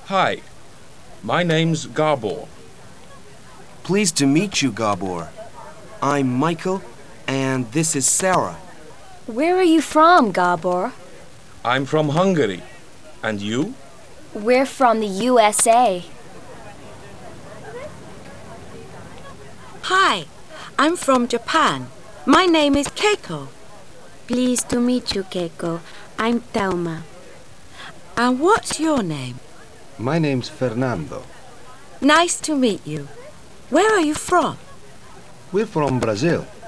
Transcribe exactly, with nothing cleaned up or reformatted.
Hi, my name's Gabor. Pleased to meet you, Gabor. I'm Michael, and this is Sarah. Where are you from, Gabor? I'm from Hungary. And you? We're from the U S A. Hi, I'm from Japan. My name is Keiko. Pleased to meet you, Keiko. I'm Thelma. And what's your name? My name's Fernando. Nice to meet you. Where are you from? We're from Brazil.